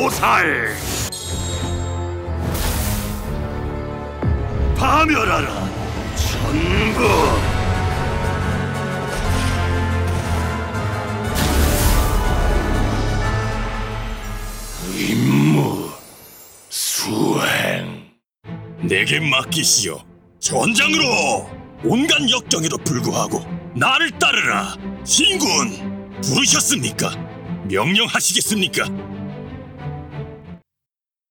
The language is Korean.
도살! 파멸하라, 전부! 임무 수행. 내게 맡기시오. 전장으로! 온갖 역경에도 불구하고 나를 따르라. 신군, 부르셨습니까? 명령하시겠습니까?